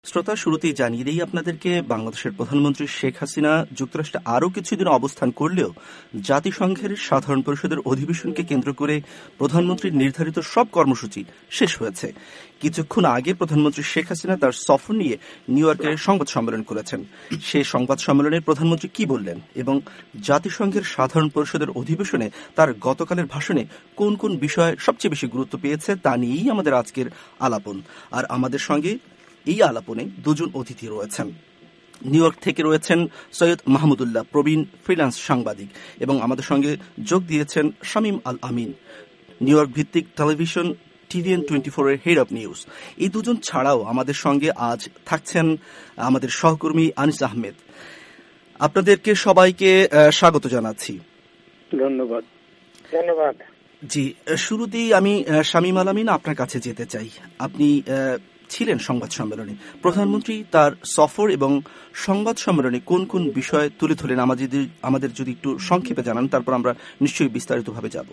শ্রোতা, শুরুতেই জানিয়ে দিই আপনাদেরকে, বাংলাদেশের প্রধানমন্ত্রী শেখ হাসিনা যুক্তরাষ্ট্রে আরও কিছুদিন অবস্থান করলেও জাতিসংঘের সাধারণ পরিষদের অধিবেশনকে কেন্দ্র করে প্রধানমন্ত্রীর নির্ধারিত সব কর্মসূচি শেষ হয়েছে। কিছুক্ষণ আগে প্রধানমন্ত্রী শেখ হাসিনা তার সফর নিয়ে নিউ ইয়র্কে সংবাদ সম্মেলন করেছেন। সেই সংবাদ সম্মেলনে প্রধানমন্ত্রী কি বললেন এবং জাতিসংঘের সাধারণ পরিষদের অধিবেশনে তার গতকালের ভাষণে কোন কোন বিষয় সবচেয়ে বেশি গুরুত্ব পেয়েছে তা নিয়েই আমাদের আজকের আলাপন। আর আমাদের সঙ্গে এই আলাপনে দুজন অতিথি রয়েছেন। নিউ ইয়র্ক থেকে রয়েছেন সৈয়দ মাহমুদুল্লাহ, প্রবীণ ফ্রিল্যান্স সাংবাদিক, এবং আমাদের সঙ্গে যোগ দিয়েছেন শামীম আল আমিন, নিউ ইয়র্ক ভিত্তিক টেলিভিশন TVN 24 এর হেড অব নিউজ। এই দুজন ছাড়াও আমাদের সঙ্গে আজ থাকছেন আমাদের সহকর্মী আনিস আহমেদ। আপনাদেরকে সবাইকে স্বাগত জানাচ্ছি। ধন্যবাদ। জি, শুরুতেই আমি শামীম আল আমিন আপনার কাছে যেতে চাই। আপনি ছিলেন সংবাদ সম্মেলনে। প্রধানমন্ত্রী তার সফর এবং সংবাদ সম্মেলনে কোন কোন বিষয় তুলে ধরলেন আমাদের যদি একটু সংক্ষেপে জানান, তারপর আমরা নিশ্চয়ই বিস্তারিতভাবে যাব।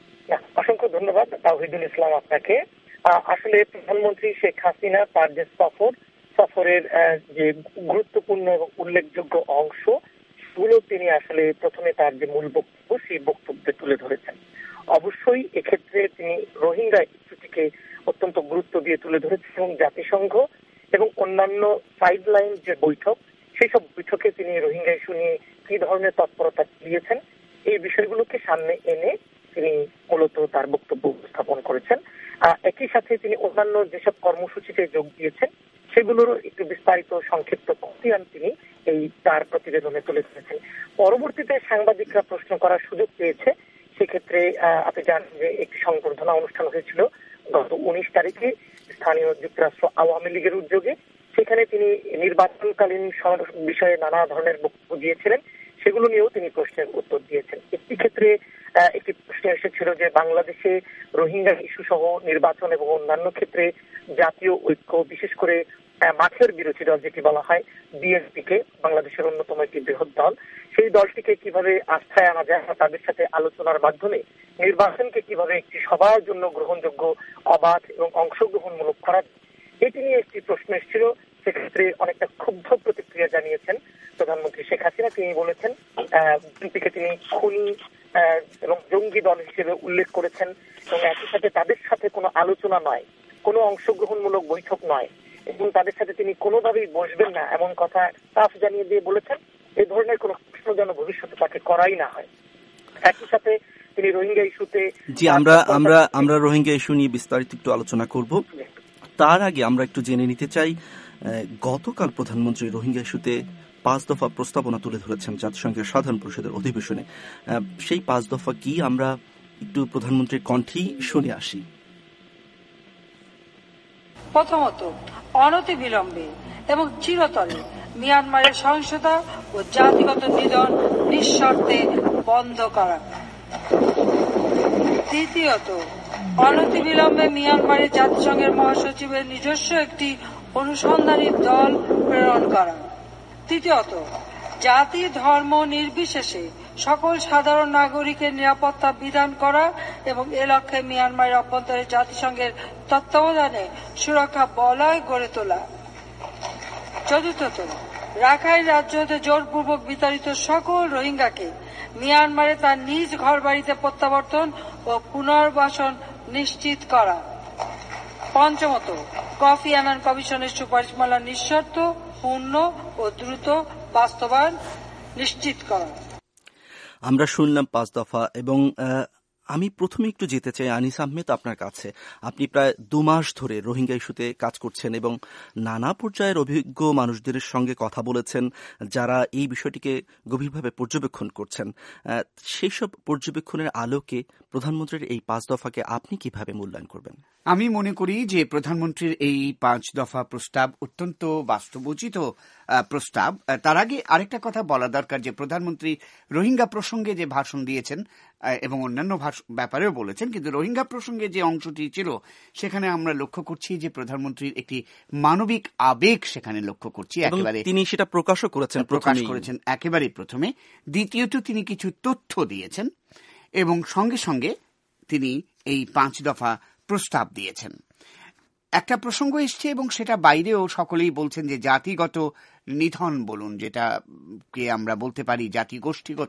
অসংখ্য ধন্যবাদ তাওহিদুল ইসলাম আপনাকে। আসলে প্রধানমন্ত্রী শেখ হাসিনা তার যে সফরের যে গুরুত্বপূর্ণ এবং উল্লেখযোগ্য অংশ, সেগুলো তিনি আসলে প্রথমে তার যে মূল বক্তব্য সেই বক্তব্যে তুলে ধরেছেন। অবশ্যই এক্ষেত্রে তিনি রোহিঙ্গা ইস্যুটিকে অত্যন্ত গুরুত্ব দিয়ে তুলে ধরেছেন এবং জাতিসংঘ এবং অন্যান্য সাইডলাইন যে বৈঠক, সেই সব বৈঠকে তিনি রোহিঙ্গা ইস্যু নিয়ে কি ধরনের তৎপরতা দিয়েছেন এই বিষয়গুলোকে সামনে এনে তিনি মূলত তার বক্তব্য উপস্থাপন করেছেন। একই সাথে তিনি অন্যান্য যেসব কর্মসূচিতে যোগ দিয়েছেন সেগুলোর একটু বিস্তারিত সংক্ষিপ্ত খতিয়ান তিনি এই তার প্রতিবেদনে তুলে ধরেছেন। পরবর্তীতে সাংবাদিকরা প্রশ্ন করার সুযোগ পেয়েছে। সেক্ষেত্রে আপনি জানেন যে একটি সংবর্ধনা অনুষ্ঠান হয়েছিল গত 19 তারিখে স্থানীয় যুক্তরাষ্ট্র আওয়ামী লীগের উদ্যোগে। সেখানে তিনি নির্বাচনকালীন বিষয়ে নানা ধরনের বক্তব্য দিয়েছিলেন, সেগুলো নিয়েও তিনি প্রশ্নের উত্তর দিয়েছেন। একটি ক্ষেত্রে একটি প্রশ্ন এসেছিল যে বাংলাদেশে রোহিঙ্গা ইস্যু সহ নির্বাচন এবং অন্যান্য ক্ষেত্রে জাতীয় ঐক্য, বিশেষ করে মাঠের বিরোধী দল যেটি বলা হয় বিএনপিকে, বাংলাদেশের অন্যতম একটি বৃহৎ দল, সেই দলটিকে কিভাবে আস্থায় আনা যায়, তাদের সাথে আলোচনার মাধ্যমে নির্বাচনকে কিভাবে একটি সবার জন্য গ্রহণযোগ্য, অবাধ এবং অংশগ্রহণমূলক করা, এটি নিয়ে একটি প্রশ্ন এসেছিল। সেক্ষেত্রে অনেকটা ক্ষুব্ধ প্রতিক্রিয়া জানিয়েছেন প্রধানমন্ত্রী শেখ হাসিনা। তিনি বলেছেন বিএনপিকে তিনি খুনি এবং জঙ্গি দল হিসেবে উল্লেখ করেছেন এবং একই সাথে তাদের সাথে কোনো আলোচনা নয়, কোনো অংশগ্রহণমূলক বৈঠক নয় এবং তাদের সাথে তিনি কোনোভাবেই বসবেন না এমন কথা সাফ জানিয়ে দিয়ে বলেছেন। এই ধরনের কোনো প্রশ্ন যেন ভবিষ্যতে তাকে করাই না হয়। একই সাথে তিনি রোহিঙ্গা ইস্যুতে আমরা রোহিঙ্গা ইস্যু নিয়ে বিস্তারিত একটু আলোচনা করব। তার আগে আমরা একটু জেনে নিতে চাই, গতকাল প্রধানমন্ত্রী রোহিঙ্গা ইস্যুতে 5 দফা প্রস্তাবনা তুলে ধরেছেন জাতিসংঘের সাধারণ পরিষদের অধিবেশনে। সেই 5 দফা কি আমরা একটু প্রধানমন্ত্রীর কণ্ঠেই শুনে আসি। প্রথমত, অনতিবিলম্বে এবং চিরতরে মিয়ানমারের সহিংসতা ও জাতিগত নিধন নিঃশর্তে বন্ধ করা। দ্বিতীয়ত, অনতিবিলম্বে মিয়ানমারের জাতিসংঘের মহাসচিবের নিজস্ব একটি অনুসন্ধানী দল প্রেরণ করা। তৃতীয়ত, জাতি ধর্ম নির্বিশেষে সকল সাধারণ নাগরিকের নিরাপত্তা বিধান করা এবং এ লক্ষ্যে মিয়ানমারের অভ্যন্তরে জাতিসংঘের তত্ত্বাবধানে সুরক্ষা বলয় গড়ে তোলা। চতুর্থত, রাখাইন রাজ্য হতে জোরপূর্বক বিতাড়িত সকল রোহিঙ্গাকে মিয়ানমারে তার নিজ ঘরবাড়িতে প্রত্যাবর্তন ও পুনর্বাসন নিশ্চিত করা। পঞ্চমত, কফি আনান কমিশনের সুপারিশমালা নিঃশর্ত, পূর্ণ ও দ্রুত বাস্তবায়ন নিশ্চিত করা। আমরা শুনলাম 5 দফা এবং আমি প্রথমে একটু যেতে চাই আনিস আহমেদ আপনার কাছে। আপনি প্রায় 2 মাস ধরে রোহিঙ্গা ইস্যুতে কাজ করছেন এবং নানা পর্যায়ের অভিজ্ঞ মানুষদের সঙ্গে কথা বলেছেন যারা এই বিষয়টিকে গভীরভাবে পর্যবেক্ষণ করছেন। সেই সব পর্যবেক্ষণের আলোকে প্রধানমন্ত্রীর এই 5 দফাকে আপনি কিভাবে মূল্যায়ন করবেন? আমি মনে করি যে প্রধানমন্ত্রীর এই 5 দফা প্রস্তাব অত্যন্ত বাস্তবোচিত প্রস্তাব। তার আগে আরেকটা কথা বলা দরকার যে প্রধানমন্ত্রী রোহিঙ্গা প্রসঙ্গে যে ভাষণ দিয়েছেন এবং অন্যান্য ব্যাপারেও বলেছেন, কিন্তু রোহিঙ্গা প্রসঙ্গে যে অংশটি ছিল সেখানে আমরা লক্ষ্য করছি যে প্রধানমন্ত্রীর একটি মানবিক আবেগ সেখানে লক্ষ্য করছি। একেবারে তিনি সেটা প্রকাশ করেছেন একেবারে প্রথমে। দ্বিতীয়ত, তিনি কিছু তথ্য দিয়েছেন এবং সঙ্গে সঙ্গে তিনি এই 5 দফা প্রস্তাব দিয়েছেন। একটা প্রসঙ্গ এসছে এবং সেটা বাইরেও সকলেই বলছেন যে জাতিগত নিধন বলুন, যেটা কে আমরা বলতে পারি জাতিগোষ্ঠীগত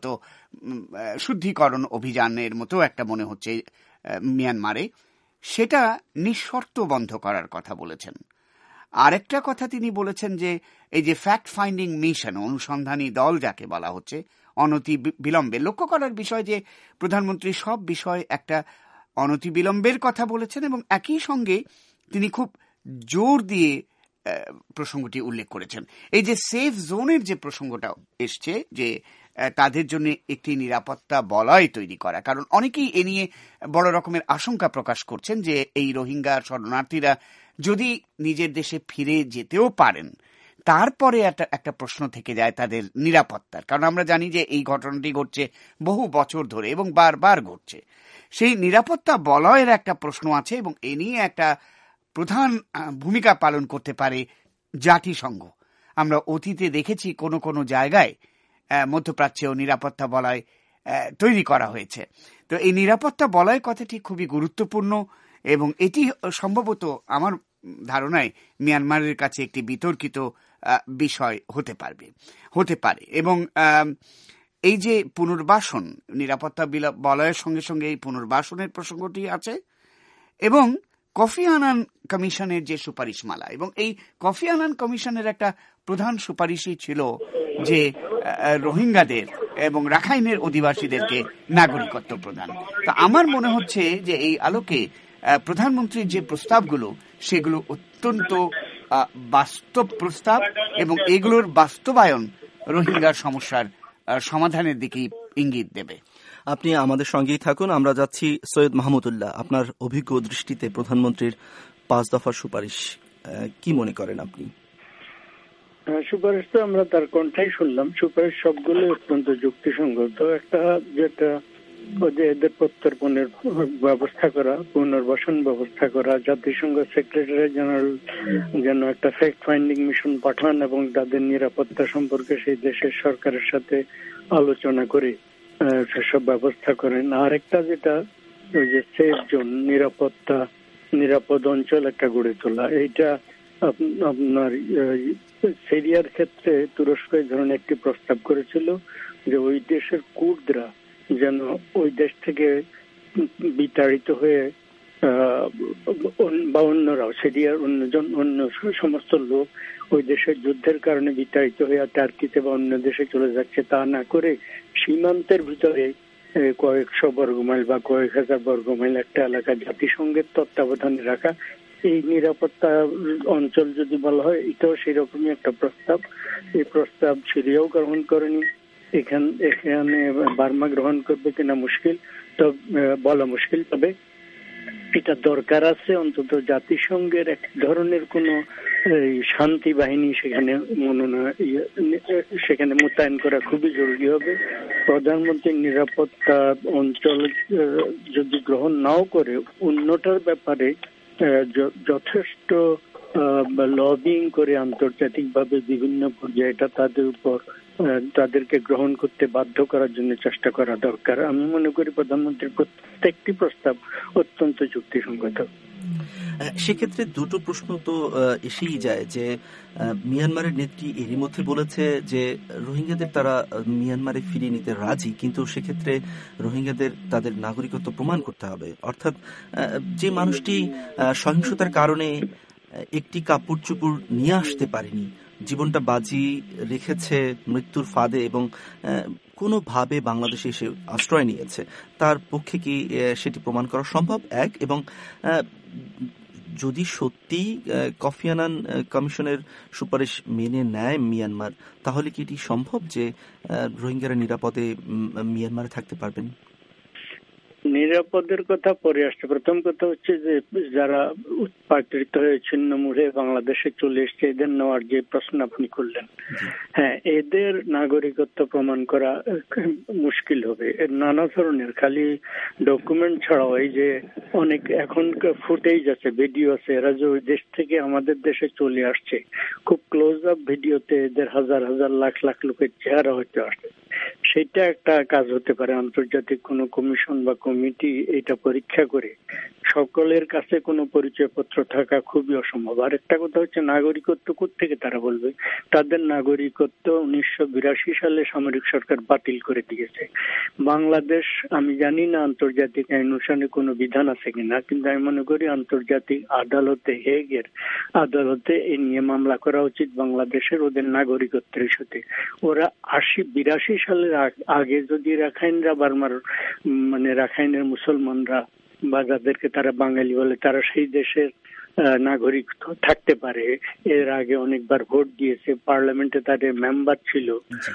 শুদ্ধিকরণ অভিযানের মতো একটা মনে হচ্ছে মিয়ানমারে, সেটা নিঃশর্ত বন্ধ করার কথা বলেছেন। আরেকটা কথা তিনি বলেছেন যে এই যে ফ্যাক্ট ফাইন্ডিং মিশন, অনুসন্ধানী দল যাকে বলা হচ্ছে, অনতি বিলম্বে, লক্ষ্য করার বিষয় যে প্রধানমন্ত্রী সব বিষয় একটা অনতি বিলম্বের কথা বলেছেন এবং একই সঙ্গে তিনি খুব জোর দিয়ে প্রসঙ্গটি উল্লেখ করেছেন। এই যে সেফ জোনের যে প্রসঙ্গটা এসছে, যে তাদের জন্য একটি নিরাপত্তা বলয় তৈরি করা, কারণ অনেকেই এ নিয়ে বড় রকমের আশঙ্কা প্রকাশ করছেন যে এই রোহিঙ্গা শরণার্থীরা যদি নিজের দেশে ফিরে যেতেও পারেন, তারপরে একটা প্রশ্ন থেকে যায় তাদের নিরাপত্তার, কারণ আমরা জানি যে এই ঘটনাটি ঘটছে বহু বছর ধরে এবং বারবার ঘটছে। সেই নিরাপত্তা বলয়ের একটা প্রশ্ন আছে এবং এ নিয়ে একটা প্রধান ভূমিকা পালন করতে পারে জাতিসংঘ। আমরা অতীতে দেখেছি কোনো কোনো জায়গায় মধ্যপ্রাচ্যেও নিরাপত্তা বলয় তৈরি করা হয়েছে। তো এই নিরাপত্তা বলয় কথাটি খুবই গুরুত্বপূর্ণ এবং এটি সম্ভবত আমার ধারণায় মিয়ানমারের কাছে একটি বিতর্কিত বিষয় হতে পারে এবং এই যে পুনর্বাসন, নিরাপত্তা বলয়ের সঙ্গে সঙ্গে এই পুনর্বাসনের প্রসঙ্গটি আছে এবং কফি আনান কমিশনের যে সুপারিশমালা, এবং এই কফি আনান কমিশনের একটা প্রধান সুপারিশই ছিল যে রোহিঙ্গাদের এবং রাখাইনের অধিবাসীদেরকে নাগরিকত্ব প্রদান। তো আমার মনে হচ্ছে যে এই আলোকে প্রধানমন্ত্রীর যে প্রস্তাবগুলো সেগুলো অত্যন্ত বাস্তব প্রস্তাব এবং এগুলোর বাস্তবায়ন রোহিঙ্গার সমস্যার সমাধানের দিকেই ইঙ্গিত দেবে। আপনি আমাদের সঙ্গেই থাকুন। আমরা যাচ্ছি সৈয়দ মাহমুদুল্লাহ, আপনার অভিজ্ঞ দৃষ্টিতে প্রধানমন্ত্রীর 5 দফার সুপারিশ কি মনে করেন আপনি? সুপারিশ তো আমরা তার কণ্ঠাই শুনলাম। সুপারিশ সবগুলো অত্যন্ত যুক্তিসঙ্গত। একটা যেটা এদের প্রত্যর্পণের ব্যবস্থা করা, পুনর্বাসন ব্যবস্থা করা, জাতিসংঘ সেক্রেটারি জেনারেল যেন একটা ফ্যাক্ট ফাইন্ডিং মিশন পাঠান এবং তাদের নিরাপত্তা সম্পর্কে সেই দেশের সরকারের সাথে আলোচনা করে সেসব ব্যবস্থা করেন। আর একটা যেটা ওই যে সেফ জোন, নিরাপদ অঞ্চল একটা গড়ে তোলা। এইটা আপনার সিরিয়ার ক্ষেত্রে তুরস্ক এই ধরনের একটি প্রস্তাব করেছিল যে ওই দেশের কুর্দরা যেন ওই দেশ থেকে বিতাড়িত হয়ে বা অন্যরাও, সিরিয়ার অন্য সমস্ত লোক ওই দেশের যুদ্ধের কারণে বিতাড়িত হয়ে টার্কিতে বা অন্য দেশে চলে যাচ্ছে, তা না করে সীমান্তের ভিতরে কয়েকশো বর্গমাইল বা কয়েক হাজার বর্গমাইল একটা এলাকা জাতিসংঘের তত্ত্বাবধানে রাখা। এই নিরাপত্তা অঞ্চল যদি বলা হয়, এটাও সেরকমই একটা প্রস্তাব। এই প্রস্তাব সিরিয়াও গ্রহণ করেনি, এখানে বার্মা গ্রহণ করবে কিনা মুশকিল, তো বলা মুশকিল। তবে এটা দরকার আছে, অন্তত জাতিসংঘের এক ধরনের কোন শান্তি বাহিনী সেখানে মোতায়েন করা খুবই জরুরি হবে। প্রধানমন্ত্রীর নিরাপত্তা অঞ্চল যদি গ্রহণ নাও করে, অন্যটার ব্যাপারে যথেষ্ট লবিং করে আন্তর্জাতিকভাবে বিভিন্ন পর্যায়ে এটা তাদেরকে গ্রহণ করতে বাধ্য করার জন্য চেষ্টা করা দরকার। আমি মনে করি প্রধানমন্ত্রীর প্রত্যেকটি প্রস্তাব অত্যন্ত যুক্তিসঙ্গত। সেক্ষেত্রে দুটো প্রশ্ন তো এসেই যায় যে মিয়ানমারের নেত্রী এরই মধ্যে বলেছে যে রোহিঙ্গাদের তারা মিয়ানমারে ফিরিয়ে নিতে রাজি, কিন্তু সেক্ষেত্রে রোহিঙ্গাদের তাদের নাগরিকত্ব প্রমাণ করতে হবে। অর্থাৎ যে মানুষটি সহিংসতার কারণে একটি কাপড় চোপড় নিয়ে আসতে পারেনি, জীবনটা বাজি রেখেছে মৃত্যুর ফাঁদে এবং কোনোভাবে বাংলাদেশে এসে আশ্রয় নিয়েছে, তার পক্ষে কি সেটি প্রমাণ করা সম্ভব? এক, এবং যদি সত্যি কফি আনান কমিশনের সুপারিশ মেনে নেয় মিয়ানমার, তাহলে কি এটি সম্ভব যে রোহিঙ্গারা নিরাপদে মিয়ানমারে থাকতে পারবেন? নিরাপদের কথা পরে আসছে। প্রথম কথা হচ্ছে যে যারা উৎপাটিত হয়ে ছিন্নমূলে বাংলাদেশে চলে এসছে, এদের নেওয়ার যে প্রশ্ন আপনি করলেন, হ্যাঁ, এদের নাগরিকত্ব প্রমাণ করা মুশকিল হবে। নানা ধরনের খালি ডকুমেন্ট ছাড়াও এই যে অনেক এখন ফুটেজ আছে, ভিডিও আছে, এরা যে ওই দেশ থেকে আমাদের দেশে চলে আসছে, খুব ক্লোজ আপ ভিডিওতে এদের হাজার হাজার লাখ লাখ লোকের চেহারা হইতে আসছে। সেটা একটা কাজ হতে পারে। আন্তর্জাতিক কোনো কমিশন বা কমিটি এটা পরীক্ষা করে, সকলের কাছে কোনো পরিচয়পত্র থাকা খুবই অসম্ভব। আরেকটা কথা হচ্ছে নাগরিকত্ব থেকে তারা বলবে, তাদের নাগরিকত্ব 1982 সালে সামরিক সরকার বাতিল করে দিয়েছে। বাংলাদেশ, আমি জানি না আন্তর্জাতিক আইন অনুসারে কোনো বিধান আছে কিনা, কিন্তু আমি মনে করি আন্তর্জাতিক আদালতে, হেগের আদালতে এই নিয়ে মামলা করা উচিত বাংলাদেশের, ওদের নাগরিকত্বের ইস্যুতে। ওরা 82 সালের আগে যদি রাখাইনরা বার্মার মানে রাখাইনের মুসলমানরা বা যাদেরকে তারা বাঙালি বলে, তারা সেই দেশের নাগরিক থাকতে পারে, এর আগে অনেকবার ভোট দিয়েছে, পার্লামেন্টে তাদের মেম্বার ছিল,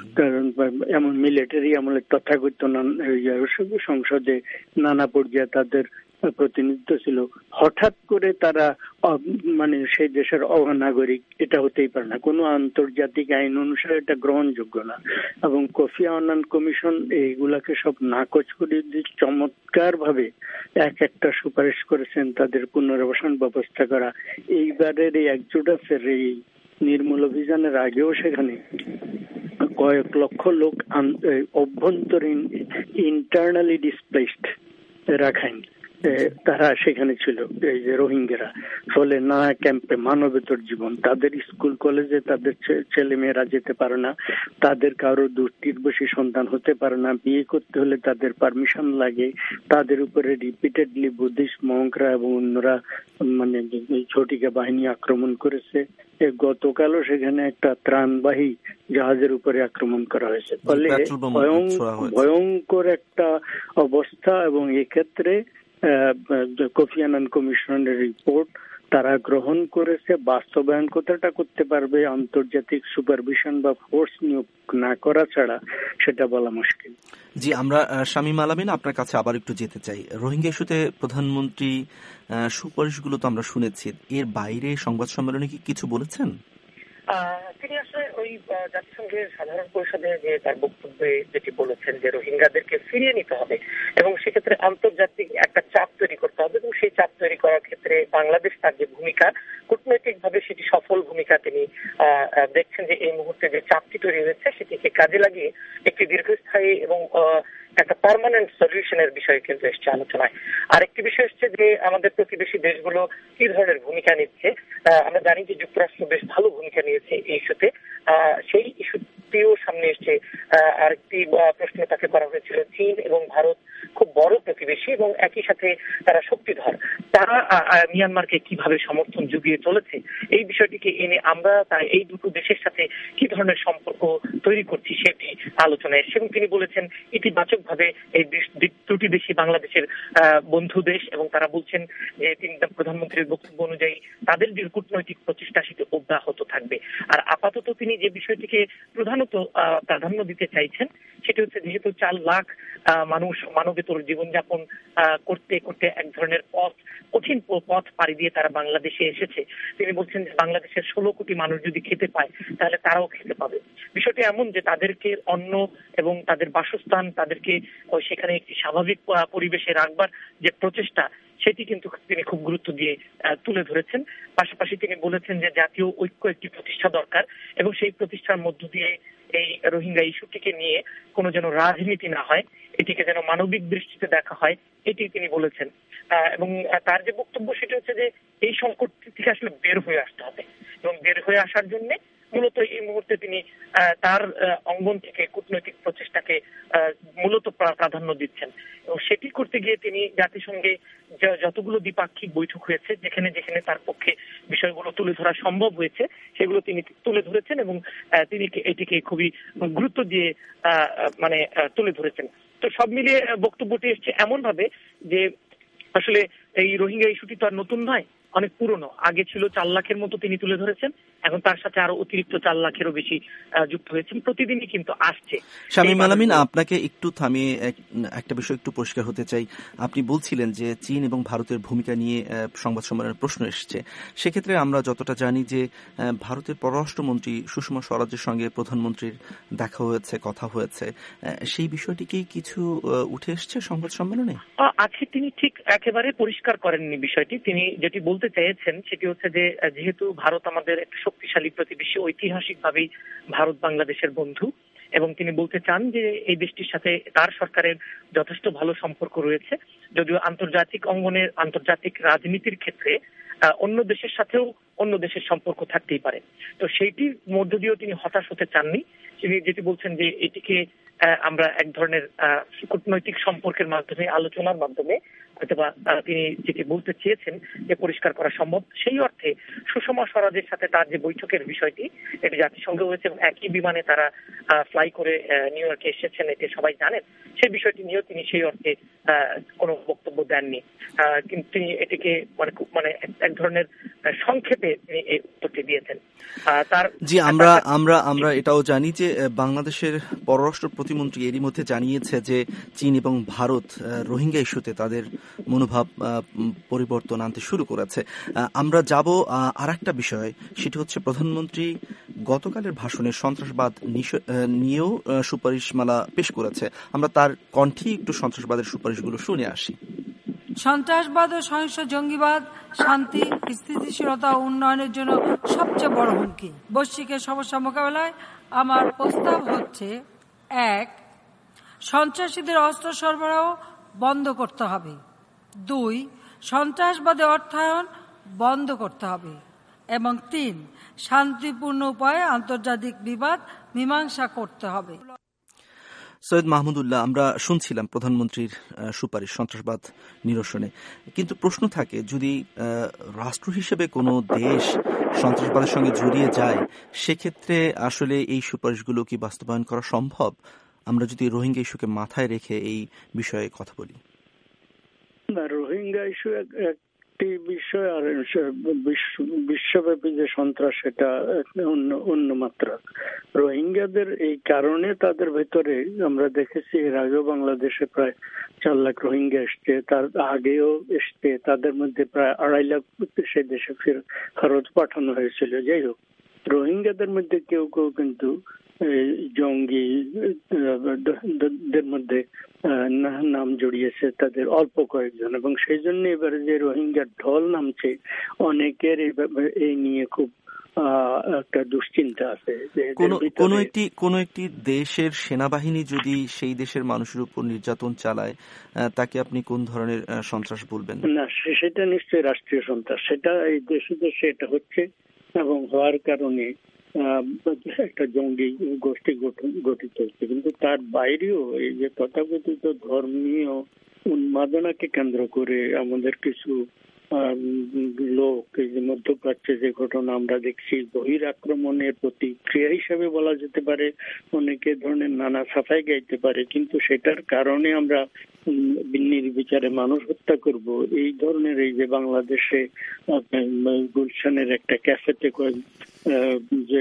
এমন মিলিটারি আমলে তথাকথিত সংসদে নানা পর্যায়ে তাদের প্রতিনিধিত্ব ছিল, হঠাৎ করে তারা মানে সেই দেশের অনাগরিক, এটা হতেই পারে না। কোনো আন্তর্জাতিক আইন অনুসারে এটা গ্রহণযোগ্য না। এবং কোফি আনান কমিশন এইগুলাকে সব নাকচ করে দিয়ে চমৎকার ভাবে একটা সুপারিশ করেছেন তাদের পুনর্বাসন ব্যবস্থা করা। এইবারের এই একজোটাসের এই নির্মূল অভিযানের আগেও সেখানে কয়েক লক্ষ লোক অভ্যন্তরীণ ইন্টারনালি ডিসপ্লেসড রাখাইন তারা সেখানে ছিল, এই যে রোহিঙ্গারা। ফলে না ক্যাম্পে মানবেতর জীবন, তাদের স্কুল কলেজে তাদের ছেলে মেয়েরা যেতে পারে না, তাদের কারো 2টির বেশি সন্তান হতে পারে না, বিয়ে করতে হলে তাদের পারমিশন লাগে, তাদের উপরে রিপিটেডলি বুদ্ধিস্ট মঙ্করা এবং অন্যরা মানে ছোটিকা বাহিনী আক্রমণ করেছে। গতকালও সেখানে একটা ত্রাণবাহী জাহাজের উপরে আক্রমণ করা হয়েছে। ফলে ভয়ঙ্কর একটা অবস্থা। এবং এক্ষেত্রে কোফি আনান কমিশনের রিপোর্ট তারা গ্রহণ করেছে, বাস্তবায়ন কতটা করতে পারবে আন্তর্জাতিক সুপারভিশন বা ফোর্স নিয়োগ না করা ছাড়া সেটা বলা মুশকিল। জি, আমরা শামীম আলামিন আপনার কাছে আবার একটু যেতে চাই। রোহিঙ্গা ইস্যুতে প্রধানমন্ত্রী সুপারিশগুলো তো আমরা শুনেছি, এর বাইরে সংবাদ সম্মেলনে কি কিছু বলেছেন? তিনি আসলে ওই জাতিসংঘের সাধারণ পরিষদে যে তার বক্তব্যে যেটি বলেছেন যে রোহিঙ্গাদেরকে ফিরিয়ে নিতে হবে এবং সেক্ষেত্রে আন্তর্জাতিক একটা চাপ তৈরি করতে হবে, এবং সেই চাপ তৈরি করার ক্ষেত্রে বাংলাদেশ তার যে ভূমিকা, কূটনৈতিক ভাবে সেটি সফল ভূমিকা তিনি দেখছেন যে এই মুহূর্তে যে চাপটি তৈরি হয়েছে সেটিকে কাজে লাগিয়ে একটি দীর্ঘস্থায়ী এবং একটা পার্মানেন্ট সলিউশনের বিষয় কিন্তু এসছে আলোচনায়। আরেকটি বিষয় এসছে যে আমাদের প্রতিবেশী দেশগুলো কি ধরনের ভূমিকা নিচ্ছে। আমরা জানি যে যুক্তরাষ্ট্র বেশ ভালো ভূমিকা নিয়েছে এই ইস্যুতে, সেই ইস্যুটিও সামনে এসছে। আরেকটি প্রশ্ন তাকে করা হয়েছিল, চীন এবং ভারত খুব বড় প্রতিবেশী এবং একই সাথে তারা শক্তিধর, তারা মিয়ানমারকে কিভাবে সমর্থন জুগিয়ে চলেছে, এই বিষয়টিকে এনে আমরা এই দুটো দেশের সাথে কি ধরনের সম্পর্ক তৈরি করছি সেটি আলোচনায় এসেছে। এবং তিনি বলেছেন ইতিবাচক ভাবে এই দুটি দেশই বাংলাদেশের বন্ধু দেশ, এবং তারা বলছেন যে তিনি প্রধানমন্ত্রীর বক্তব্য অনুযায়ী তাদের যে কূটনৈতিক প্রচেষ্টা সেটি অব্যাহত থাকবে। আর আপাতত তিনি যে বিষয়টিকে প্রধানত প্রাধান্য দিতে চাইছেন সেটি হচ্ছে, যেহেতু 4 লাখ মানুষ মানবেতর জীবনযাপন করতে করতে এক ধরনের কঠিন পথ পাড়ি দিয়ে তারা বাংলাদেশে এসেছে, তিনি বলছেন যে বাংলাদেশের 16 কোটি মানুষ যদি খেতে পায় তাহলে তারাও খেতে পাবে। বিষয়টি এমন যে তাদেরকে অন্ন এবং তাদের বাসস্থান, তাদেরকে সেখানে একটি স্বাভাবিক পরিবেশে রাখবার যে প্রচেষ্টা, সেটি কিন্তু তিনি খুব গুরুত্ব দিয়ে তুলে ধরেছেন। পাশাপাশি তিনি বলেছেন যে জাতীয় ঐক্য একটি প্রতিষ্ঠা দরকার এবং সেই প্রতিষ্ঠার মধ্য দিয়ে এই রোহিঙ্গা ইস্যুটিকে নিয়ে কোনো যেন রাজনীতি না হয়, এটিকে যেন মানবিক দৃষ্টিতে দেখা হয়, এটি তিনি বলেছেন। এবং তার যে বক্তব্য সেটি হচ্ছে যে এই সংকট থেকে আসলে বের হয়ে আসতে হবে, এবং বের হয়ে আসার জন্য মূলত এই মুহূর্তে তিনি তার অঙ্গন থেকে কূটনৈতিক প্রচেষ্টাকে মূলত প্রাধান্য দিচ্ছেন। এবং সেটি করতে গিয়ে তিনি জাতিসংঘে যতগুলো দ্বিপাক্ষিক বৈঠক হয়েছে, যেখানে যেখানে তার পক্ষে বিষয়গুলো তুলে ধরা সম্ভব হয়েছে সেগুলো তিনি তুলে ধরেছেন এবং তিনি এটিকে খুবই গুরুত্ব দিয়ে মানে তুলে ধরেছেন। তো সব মিলিয়ে বক্তব্যটি এসছে এমন ভাবে যে আসলে এই রোহিঙ্গা ইস্যুটি তো আর নতুন নয়, অনেক পুরনো। আগে ছিল 4 লাখের মতো তিনি তুলে ধরেছেন, এখন তার সাথে আরো অতিরিক্ত 4 লাখেরও বেশি যুক্ত হয়েছেন, প্রতিদিনই কিন্তু আসছে। শামীম আলামিন, আপনাকে একটু থামিয়ে একটা বিষয় একটু পরিষ্কার হতে চাই। আপনি বলছিলেন যে চীন এবং ভারতের ভূমিকা নিয়ে সংবাদ সম্মেলনের প্রশ্ন এসেছে। সেক্ষেত্রে আমরা যতটা জানি যে ভারতের পররাষ্ট্রমন্ত্রী সুষমা স্বরাজের সঙ্গে প্রধানমন্ত্রীর দেখা হয়েছে, কথা হয়েছে, সেই বিষয়টিকেই কিছু উঠে এসছে সংবাদ সম্মেলনে? আজকে তিনি ঠিক একেবারে পরিষ্কার করেননি বিষয়টি। তিনি যেটি বলতে চেয়েছেন সেটি হচ্ছে যে যেহেতু ভারত আমাদের একটা শক্তিশালী প্রতিবেশী, ঐতিহাসিকভাবেই ভারত বাংলাদেশের বন্ধু, এবং তিনি বলতে চান যে এই দেশটির সাথে তার সরকারের যথেষ্ট ভালো সম্পর্ক রয়েছে, যদিও আন্তর্জাতিক অঙ্গনের আন্তর্জাতিক রাজনীতির ক্ষেত্রে অন্য দেশের সাথেও অন্য দেশের সম্পর্ক থাকতেই পারে। তো সেইটির মধ্য দিয়েও তিনি হতাশ হতে চাননি। তিনি যেটি বলছেন যে এটিকে আমরা এক ধরনের কূটনৈতিক সম্পর্কের মাধ্যমে, আলোচনার মাধ্যমে অথবা তিনি যেটি বলতে চেয়েছেন যে পরিষ্কার করা সম্ভব। সেই অর্থে সুষমা স্বরাজের সাথে তার যে বৈঠকের বিষয়টি, এটি জাতিসংঘে হয়েছে এবং একই বিমানে তারা ফ্লাই করে নিউ ইয়র্কে এসেছেন, এটি সবাই জানেন। সেই বিষয়টি নিয়েও তিনি সেই অর্থে কোনো বক্তব্য দেননি, কিন্তু তিনি এটিকে মানে এক ধরনের সংক্ষেপে তিনি এই উত্তরটি দিয়েছেন। জি, আমরা এটাও জানি যে বাংলাদেশের পররাষ্ট্র প্রতিমন্ত্রী এরই মধ্যে জানিয়েছে যে চীন এবং ভারত রোহিঙ্গা ইস্যুতে তাদের মনোভাব পরিবর্তন আনতে শুরু করেছে। আমরা যাব আরেকটা বিষয়, সেটি হচ্ছে প্রধানমন্ত্রী গতকালের ভাষণে সন্ত্রাসবাদ নিয়েও সুপারিশমালা পেশ করেছে। আমরা তার কণ্ঠে একটু সন্ত্রাসবাদের সুপারিশগুলো শুনে আসি। সন্ত্রাসবাদ ও সহিংস জঙ্গিবাদ শান্তি, স্থিতিশীলতা ও উন্নয়নের জন্য সবচেয়ে বড় হুমকি। বৈশ্বিক সমস্যা মোকাবেলায় আমার প্রস্তাব হচ্ছে: 1. সন্ত্রাসীদের অস্ত্র সরবরাহ বন্ধ করতে হবে। 2. সন্ত্রাসবাদে অর্থায়ন বন্ধ করতে হবে। এবং 3. শান্তিপূর্ণ উপায়ে আন্তর্জাতিক বিবাদ মীমাংসা করতে হবে। সৈয়দ মাহমুদুল্লাহ, আমরা শুনছিলাম প্রধানমন্ত্রীর সুপারিশ সন্ত্রাসবাদ নিরসনে, কিন্তু প্রশ্ন থাকে যদি রাষ্ট্র হিসেবে কোনো দেশ সন্ত্রাসবাদের সঙ্গে জড়িয়ে যায়, সেক্ষেত্রে আসলে এই সুপারিশগুলো কি বাস্তবায়ন করা সম্ভব? আমরা যদি রোহিঙ্গা ইস্যুকে মাথায় রেখে এই বিষয়ে কথা বলি। না, রোহিঙ্গা ইস্যু একটি বিষয়, আর বিশ্বব্যাপী যে সন্ত্রাস সেটা অন্য মাত্রা। রোহিঙ্গাদের এই কারণে তাদের ভেতরে আমরা দেখেছি এর আগেও বাংলাদেশে প্রায় 4 লাখ রোহিঙ্গা এসছে, তার আগেও এসছে, তাদের মধ্যে প্রায় 2.5 লাখ সে দেশে ফেরত পাঠানো হয়েছিল। যাই হোক, রোহিঙ্গাদের মধ্যে কেউ কেউ কিন্তু জঙ্গিদের মধ্যে নাম জড়িয়েছে, তাদের অল্প কয়েকজন, এবং সেই জন্য এবারে যে রোহিঙ্গার ঢল নামছে, অনেকের এই নিয়ে খুব একটা দুশ্চিন্তা আছে। কোন একটি দেশের সেনাবাহিনী যদি সেই দেশের মানুষের উপর নির্যাতন চালায়, তাকে আপনি কোন ধরনের সন্ত্রাস বলবেন? না, সেটা নিশ্চয়ই রাষ্ট্রীয় সন্ত্রাস। সেটা এই দেশে দেশে এটা হচ্ছে এবং হওয়ার কারণে একটা জঙ্গি গোষ্ঠী গঠিত হচ্ছে। কিন্তু তার বাইরেও এই যে তথাকথিত ধর্মীয় উন্মাদনাকে কেন্দ্র করে আমাদের কিছু লোক, এই যে মধ্যপ্রাচ্যে যে ঘটনা আমরা দেখছি, বহির আক্রমণের প্রতিক্রিয়া হিসাবে বলা যেতে পারে, অনেকে ধরনের নানা সাফাই গাইতে পারে, কিন্তু সেটার কারণে আমরা নির্বিচারে মানুষ হত্যা করব, এই ধরনের এই যে বাংলাদেশে গুলশানের একটা ক্যাফেতে যে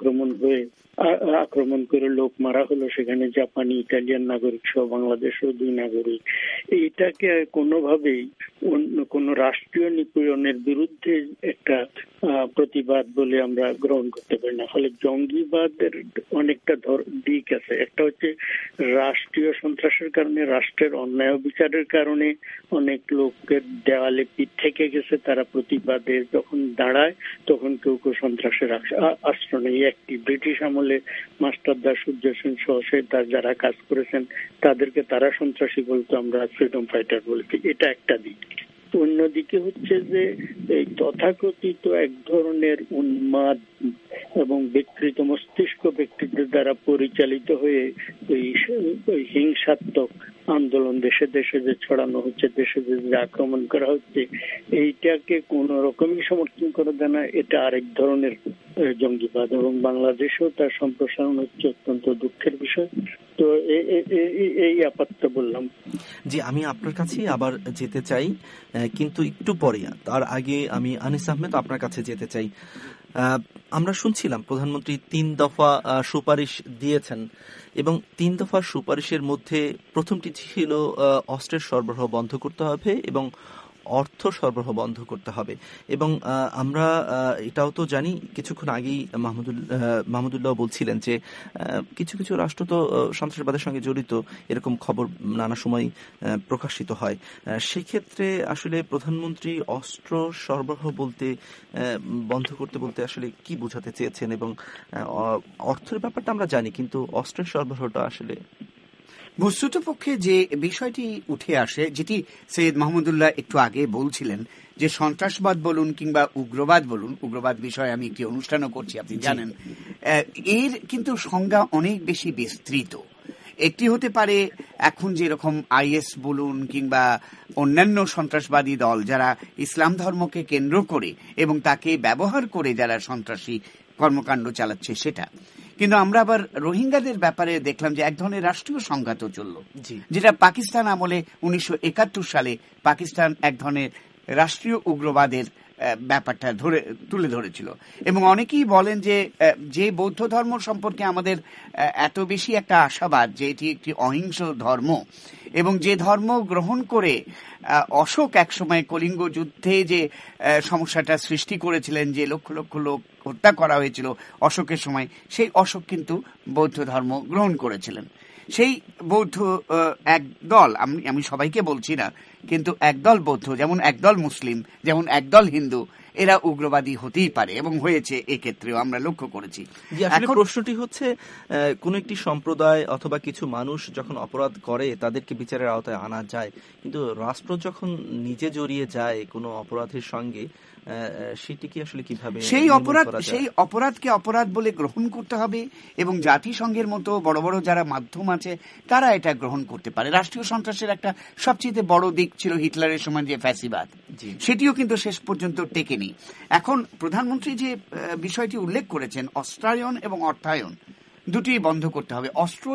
আক্রমণ করে লোক মারা হলো, সেখানে জাপানি, ইটালিয়ান নাগরিক সহ বাংলাদেশের 2 নাগরিক, এইটাকে কোনোভাবেই কোন রাষ্ট্রীয় নিপীড়নের বিরুদ্ধে একটা প্রতিবাদ বলে আমরা গ্রহণ করতে পারি না। ফলে জঙ্গিবাদের অনেকটা দিক আছে। একটা হচ্ছে রাষ্ট্রীয় সন্ত্রাসের কারণে, রাষ্ট্রের অন্যায় বিচারের কারণে অনেক লোকের দেওয়ালে পিঠ থেকে গেছে, তারা প্রতিবাদে যখন দাঁড়ায় তখন কেউ কেউ সন্ত্রাসের আশ্রয় নেই। একটি ব্রিটিশ আমলে মাস্টারদা, সূর্য সেন সহ যারা কাজ করেছেন তাদেরকে তারা সন্ত্রাসী বলতো, আমরা ফ্রিডম ফাইটার বলছি। এটা একটা দিক। অন্যদিকে হচ্ছে যে এই তথাকথিত এক ধরনের উন্মাদ এবং বিকৃত মস্তিষ্ক ব্যক্তিদের দ্বারা পরিচালিত হয়ে ওই হিংসাত্মক আন্দোলন দেশে দেশে যে ছড়ানো হচ্ছে, দেশে যে আক্রমণ করা হচ্ছে, এইটাকে কোন রকমই সমর্থন করা যায় না। এটা আরেক ধরনের জঙ্গিবাদ এবং বাংলাদেশেও তার সম্প্রসারণ হচ্ছে, অত্যন্ত দুঃখের বিষয়। তো এই আপাতত বললাম। জি, আমি আপনার কাছে আবার যেতে চাই, কিন্তু একটু পরে। তার আগে আমি আনিস আহমেদ আপনার কাছে যেতে চাই। আমরা শুনছিলাম প্রধানমন্ত্রী 3 দফা সুপারিশ দিয়েছেন এবং 3 দফা সুপারিশের মধ্যে প্রথমটি ছিল অস্ত্রের সরবরাহ বন্ধ করতে হবে এবং অর্থ সরবরাহ বন্ধ করতে হবে। এবং আমরা এটাও তো জানি, কিছুক্ষণ আগেই মাহমুদুল্লাহ বলছিলেন যে কিছু কিছু রাষ্ট্র তো সন্ত্রাসবাদের সঙ্গে জড়িত, এরকম খবর নানা সময় প্রকাশিত হয়। সেক্ষেত্রে আসলে প্রধানমন্ত্রী অস্ত্র সরবরাহ বন্ধ করতে বলতে আসলে কি বোঝাতে চেয়েছেন? এবং অর্থের ব্যাপারটা আমরা জানি, কিন্তু অস্ত্রের সরবরাহটা আসলে বস্তুতপক্ষে যে বিষয়টি উঠে আসে, যেটি সৈয়দ মাহমুদুল্লাহ একটু আগে বলছিলেন, যে সন্ত্রাসবাদ বলুন কিংবা উগ্রবাদ বলুন, উগ্রবাদ বিষয়ে আমি একটি অনুষ্ঠানও করছি আপনি জানেন, এর কিন্তু সংজ্ঞা অনেক বেশি বিস্তৃত। একটি হতে পারে এখন যেরকম আইএস বলুন কিংবা অন্যান্য সন্ত্রাসবাদী দল যারা ইসলাম ধর্মকে কেন্দ্র করে এবং তাকে ব্যবহার করে যারা সন্ত্রাসী কর্মকাণ্ড চালাচ্ছে সেটা। কিন্তু আমরা আবার রোহিঙ্গাদের ব্যাপারে দেখলাম যে এক ধরনের রাষ্ট্রীয় সংঘাত চলল, যেটা পাকিস্তান আমলে 1971 সালে পাকিস্তান এক ধরনের রাষ্ট্রীয় উগ্রবাদের ব্যাপারটা তুলে ধরেছিল। এবং অনেকেই বলেন যে বৌদ্ধ ধর্ম সম্পর্কে আমাদের এত বেশি একটা আশাবাদ যে এটি একটি অহিংস ধর্ম, এবং যে ধর্ম গ্রহণ করে অশোক একসময় কলিঙ্গ যুদ্ধে যে সমস্যাটা সৃষ্টি করেছিলেন, যে লক্ষ লক্ষ লোক হত্যা করা হয়েছিল অশোকের সময়, সেই অশোক কিন্তু বৌদ্ধ ধর্ম গ্রহণ করেছিলেন। সেই বৌদ্ধ একদল, আমি সবাইকে বলছি না, কিন্তু একদল বৌদ্ধ, যেমন একদল মুসলিম, যেমন একদল হিন্দু, এরা উগ্রবাদী হতেই পারে এবং হয়েছে এক্ষেত্রেও আমরা লক্ষ্য করেছি। এখন প্রশ্নটি হচ্ছে, কোন একটি সম্প্রদায় অথবা কিছু মানুষ যখন অপরাধ করে তাদেরকে বিচারের আওতায় আনা যায়, কিন্তু রাষ্ট্র যখন নিজে জড়িয়ে যায় কোনো অপরাধের সঙ্গে, সেটি কি আসলে কিভাবে সেই অপরাধকে অপরাধ বলে গ্রহণ করতে হবে, এবং জাতিসংঘের মতো বড় বড় যারা মাধ্যম আছে তারা এটা গ্রহণ করতে পারে। রাষ্ট্রীয় সন্ত্রাসের একটা সবচেয়ে বড় দিক ছিল হিটলারের সময় যে ফ্যাসিবাদ, সেটিও কিন্তু শেষ পর্যন্ত টেকেনি। এখন প্রধানমন্ত্রী যে বিষয়টি উল্লেখ করেছেন, অস্ত্রায়ন এবং অর্থায়ন দুটি বন্ধ করতে হবে। অস্ত্র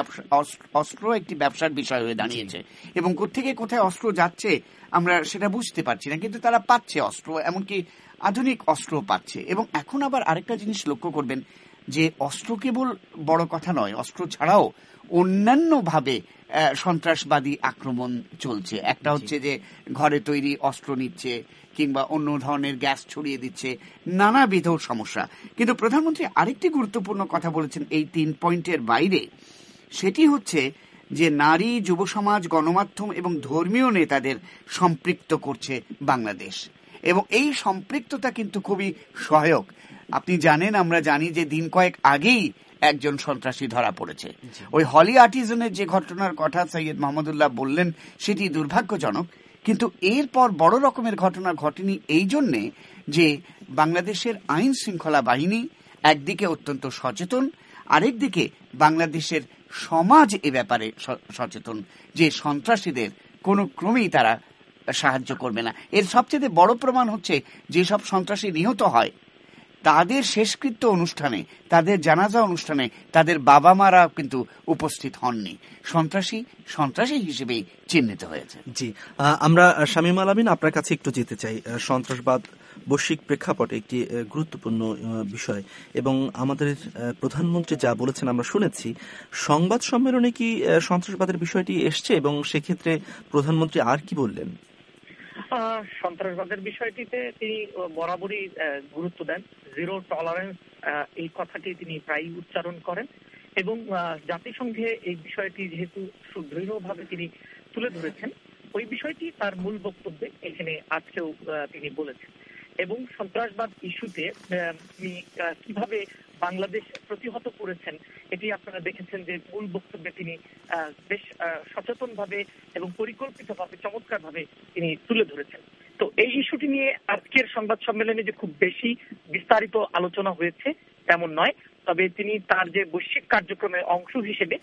একটি ব্যবসার বিষয় হয়ে দাঁড়িয়েছে, এবং কোত্থেকে কোথায় অস্ত্র যাচ্ছে আমরা সেটা বুঝতে পারছি না, কিন্তু তারা পাচ্ছে অস্ত্র, এমনকি আধুনিক অস্ত্র পাচ্ছে। এবং এখন আবার আরেকটা জিনিস লক্ষ্য করবেন, যে অস্ত্র কেবল বড় কথা নয়, অস্ত্র ছাড়াও অন্যান্য ভাবে সন্ত্রাসবাদী আক্রমণ চলছে। একটা হচ্ছে যে ঘরে তৈরি অস্ত্র নিচ্ছে কিংবা অন্য ধরনের গ্যাস ছড়িয়ে দিচ্ছে, নানাবিধ সমস্যা। কিন্তু প্রধানমন্ত্রী আরেকটি গুরুত্বপূর্ণ কথা বলেছেন এই 3 পয়েন্টের বাইরে, সেটি হচ্ছে যে নারী, যুব সমাজ, গণমাধ্যম এবং ধর্মীয় নেতাদের সম্পৃক্ত করছে বাংলাদেশ, এবং এই সম্পৃক্ততা কিন্তু খুবই সহায়ক। আপনি জানেন, আমরা জানি যে দিন কয়েক আগেই একজন সন্ত্রাসী ধরা পড়েছে। ওই হলি আর্টিজানের যে ঘটনার কথা সৈয়দ মাহমুদুল্লাহ বললেন সেটি দুর্ভাগ্যজনক, কিন্তু এরপর বড় রকমের ঘটনা ঘটেনি এই জন্যে যে বাংলাদেশের আইন শৃঙ্খলা বাহিনী একদিকে অত্যন্ত সচেতন, আরেকদিকে বাংলাদেশের সমাজ এ ব্যাপারে সচেতন যে সন্ত্রাসীদের কোনো ক্রমেই তারা সাহায্য করবে না। এর সবচেয়ে বড় প্রমাণ হচ্ছে যেসব সন্ত্রাসী নিহত হয় তাদের শেষকৃত্য অনুষ্ঠানে, তাদের জানাজা অনুষ্ঠানে তাদের বাবা মারা কিন্তু উপস্থিত হননি। সন্ত্রাসী হিসেবেই চিহ্নিত হয়েছে। জি, আমরা শামীম আলামিন আপনার কাছে একটু যেতে চাই। সন্ত্রাসবাদ বৈশ্বিক প্রেক্ষাপটে একটি গুরুত্বপূর্ণ বিষয়, এবং আমাদের প্রধানমন্ত্রী যা বলেছেন আমরা শুনেছি। সংবাদ সম্মেলনে কি সন্ত্রাসবাদের বিষয়টি এসছে, এবং সেক্ষেত্রে প্রধানমন্ত্রী আর কি বললেন? সন্ত্রাসবাদের বিষয়টিতে তিনি বরাবরই গুরুত্ব দেন। জিরো টলারেন্স এই কথাটি তিনি প্রায় উচ্চারণ করেন, এবং জাতিসংঘে এই বিষয়টি যেহেতু সুদৃঢ়ভাবে তিনি তুলে ধরেছেন, ওই বিষয়টি তার মূল বক্তব্যে এখানে আজকেও তিনি বলেছেন। এবং সন্ত্রাসবাদ ইস্যুতে তিনি কিভাবে বাংলাদেশ প্রতিহত করেছেন এটি আপনারা দেখেছেন যে মূল বক্তব্যে তিনি বেশ সচেতনভাবে এবং পরিকল্পিতভাবে চমৎকারভাবে তিনি তুলে ধরেছেন। তো এই ইস্যুটি নিয়ে আজকের সংবাদ সম্মেলনে যে খুব বেশি বিস্তারিত আলোচনা হয়েছে তেমন নয়, তবে তিনি তার যে বৈশ্বিক কার্যক্রমের অংশ হিসেবে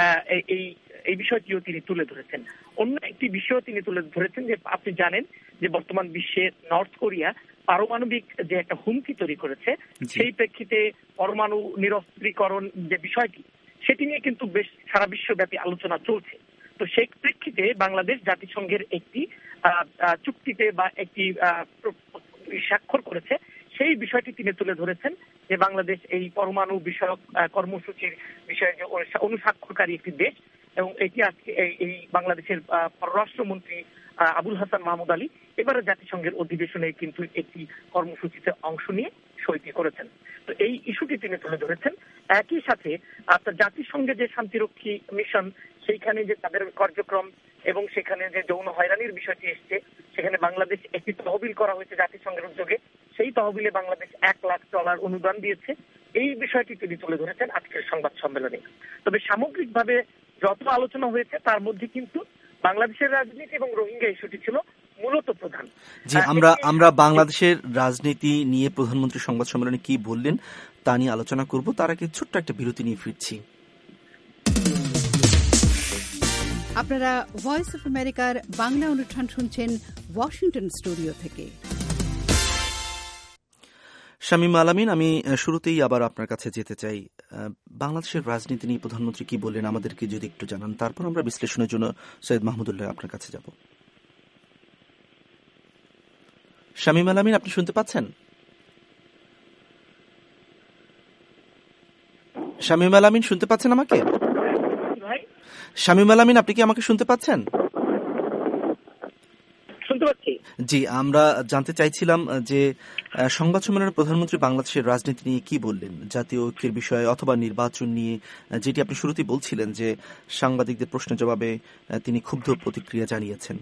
এই বিষয়টিও তিনি তুলে ধরেছেন। অন্য একটি বিষয় তিনি তুলে ধরেছেন যে আপনি জানেন যে বর্তমান বিশ্বে নর্থ কোরিয়া পারমাণবিক যে একটা হুমকি তৈরি করেছে, সেই প্রেক্ষিতে পরমাণু নিরস্ত্রীকরণ যে বিষয়টি সেটি নিয়ে কিন্তু বেশ সারা বিশ্বব্যাপী আলোচনা চলছে। তো সেই প্রেক্ষিতে বাংলাদেশ জাতিসংঘের একটি চুক্তিতে বা একটি স্বাক্ষর করেছে, সেই বিষয়টি তিনি তুলে ধরেছেন যে বাংলাদেশ এই পরমাণু বিষয়ক কর্মসূচির বিষয়ে যে অনুস্বাক্ষরকারী একটি দেশ, এবং এটি আজকে এই বাংলাদেশের পররাষ্ট্রমন্ত্রী আবুল হাসান মাহমুদ আলী এবারে জাতিসংঘের অধিবেশনে কিন্তু একটি কর্মসূচিতে অংশ নিয়ে সইটি করেছেন। তো এই ইস্যুটি তিনি তুলে ধরেছেন। একই সাথে আপনার জাতিসংঘে যে শান্তিরক্ষী মিশন সেইখানে যে তাদের কার্যক্রম এবং সেখানে যে যৌন হয়রানির বিষয়টি এসছে, সেখানে বাংলাদেশ একটি তহবিল করা হয়েছে জাতিসংঘের উদ্যোগে, সেই তহবিলে বাংলাদেশ $1,00,000 অনুদান দিয়েছে। এই বিষয়টি তিনি তুলে ধরেছেন আজকের সংবাদ সম্মেলনে। তবে সামগ্রিকভাবে যত আলোচনা হয়েছে তার মধ্যে কিন্তু বাংলাদেশের রাজনীতি এবং রোহিঙ্গা ইস্যুটি ছিল মূলত প্রধান। জি, আমরা বাংলাদেশের রাজনীতি নিয়ে প্রধানমন্ত্রী সংবাদ সম্মেলনে কি বললেন তা নিয়ে আলোচনা করব। তার আগে ছোট্ট একটা বিরতি নিয়ে ফিরছি। আপনারা ভয়েস অফ আমেরিকার বাংলা অনুষ্ঠান শুনছেন ওয়াশিংটন স্টুডিও থেকে। শামীম আলামিন, আমি শুরুতেই আবার আপনার কাছে যেতে চাই। বাংলাদেশের রাজনীতি নিয়ে প্রধানমন্ত্রী কি বললেন আমাদেরকে যদি একটু জানান, তারপর আমরা বিশ্লেষণের জন্য সৈয়দ মাহমুদুল্লাহ আপনার কাছে যাব। শামীম আলামিন, আপনি শুনতে পাচ্ছেন? শামীম আলামিন শুনতে পাচ্ছেন আমাকে? শামীম আলামিন, আপনি কি আমাকে শুনতে পাচ্ছেন? শুনতে পাচ্ছি। জি, আমরা জানতে চাইছিলাম যে সংবাদ সম্মেলনে প্রধানমন্ত্রী বাংলাদেশের রাজনীতি নিয়ে কি বললেন, জাতীয় ঐক্যের বিষয়ে অথবা নির্বাচন নিয়ে, যেটি আপনি শুরুতেই বলছিলেন যে সাংবাদিকদের প্রশ্নের জবাবে তিনি ক্ষুব্ধ প্রতিক্রিয়া জানিয়েছেন।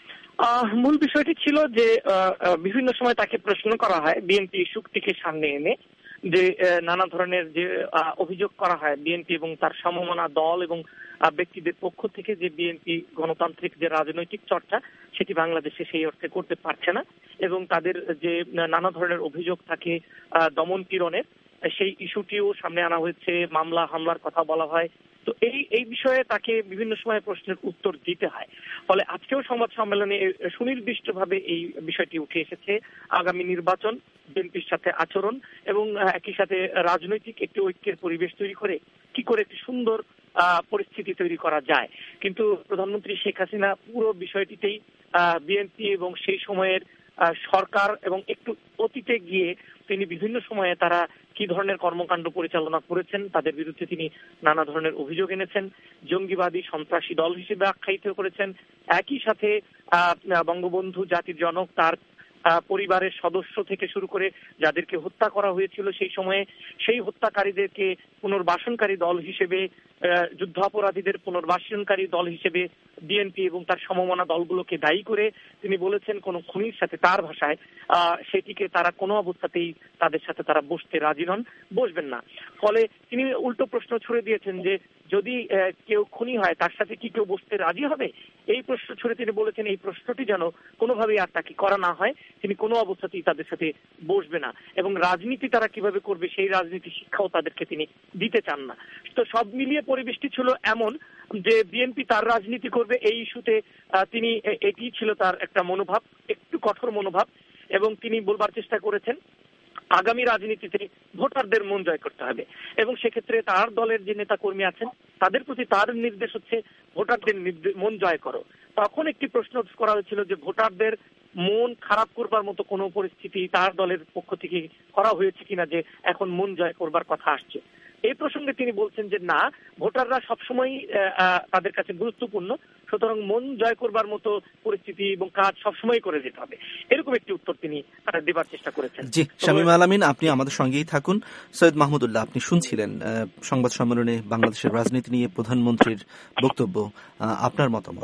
মূল বিষয়টি ছিল যে বিভিন্ন সময় তাকে প্রশ্ন করা হয় বিএনপি ইস্যুটিকে সামনে এনে, যে নানা ধরনের যে অভিযোগ করা হয় বিএনপি এবং তার সমমনা দল এবং ব্যক্তিদের পক্ষ থেকে যে বিএনপি গণতান্ত্রিক যে রাজনৈতিক চর্চা সেটি বাংলাদেশে সেই অর্থে করতে পারছে না, এবং তাদের যে নানা ধরনের অভিযোগ থাকে দমন পীড়নের, সেই ইস্যুটিও সামনে আনা হয়েছে। মামলা হামলার কথা বলা হয়। তো এই বিষয়ে তাকে বিভিন্ন সময় প্রশ্নের উত্তর দিতে হয়। ফলে আজকেও সংবাদ সম্মেলনে সুনির্দিষ্টভাবে এই বিষয়টি উঠে এসেছে। আগামী নির্বাচন, বিএনপির সাথে আচরণ এবং একই সাথে রাজনৈতিক একটি ঐক্যের পরিবেশ তৈরি করে কি করে একটি সুন্দর পরিস্থিতি তৈরি করা যায়। কিন্তু প্রধানমন্ত্রী শেখ হাসিনা পুরো বিষয়টিতেই বিএনপি এবং সেই সময়ের সরকার এবং একটু অতীতে গিয়ে তিনি বিভিন্ন সময়ে তারা কি ধরনের কর্মকাণ্ড পরিচালনা করেছেন, তাদের বিরুদ্ধে তিনি নানা ধরনের অভিযোগ এনেছেন, জঙ্গিবাদী সন্ত্রাসী দল হিসেবে আখ্যায়িত করেছেন। একই সাথে বঙ্গবন্ধু জাতির জনক তার পরিবারের সদস্য থেকে শুরু করে যাদেরকে হত্যা করা হয়েছিল সেই সময়ে, সেই হত্যাকারীদেরকে পুনর্বাসনকারী দল হিসেবে, যুদ্ধাপরাধীদের পুনর্বাসনকারী দল হিসেবে বিএনপি এবং তার সমমনা দলগুলোকে দায়ী করে তিনি বলেছেন কোন খুনির সাথে, তার ভাষায়, সেটিকে তারা কোনো অবস্থাতেই তাদের সাথে তারা বসতে রাজি নন, বসবেন না। ফলে তিনি উল্টো প্রশ্ন ছুড়ে দিয়েছেন যে যদি কেউ খুনি হয় তার সাথে কি কেউ বসতে রাজি হবে? এই প্রশ্ন ছুড়ে তিনি বলেছেন এই প্রশ্নটি যেন কোনোভাবেই আর তাকে করা না হয়, তিনি কোনো অবস্থাতেই তাদের সাথে বসবে না, এবং রাজনীতি তারা কিভাবে করবে সেই রাজনীতি শিক্ষাও তাদেরকে তিনি দিতে চান না। তো সব মিলিয়ে পরিবেশটি ছিল এমন যে বিএনপি তার রাজনীতি করবে এই ইস্যুতে তিনি, এটি ছিল তার একটা মনোভাব, একটু কঠোর মনোভাব, এবং তিনি বলবার চেষ্টা করেছেন আগামী রাজনীতিতে ভোটারদের মন জয় করতে হবে, এবং সেক্ষেত্রে তার দলের যে নেতা কর্মী আছেন তাদের প্রতি তার নির্দেশ হচ্ছে ভোটারদের মন জয় করো। তখন একটি প্রশ্ন করা হয়েছিল যে ভোটারদের মন খারাপ করবার মতো কোনো পরিস্থিতি তার দলের পক্ষ থেকে করা হয়েছে কিনা, যে এখন মন জয় করবার কথা আসছে। এই প্রসঙ্গে তিনি বলছেন যে না, ভোটাররা সবসময় তাদের কাছে গুরুত্বপূর্ণ, সুতরাং মন জয় করবার মতো পরিস্থিতি এবং কাজ সবসময় করে যেতে হবে, এরকম একটি উত্তর তিনি দেবার চেষ্টা করেছেন। জি, শামীম আলামিন, আপনি আমাদের সঙ্গেই থাকুন। সৈয়দ মাহমুদুল্লাহ, আপনি শুনছিলেন সংবাদ সম্মেলনে বাংলাদেশের রাজনীতি নিয়ে প্রধানমন্ত্রীর বক্তব্য, আপনার মতামত?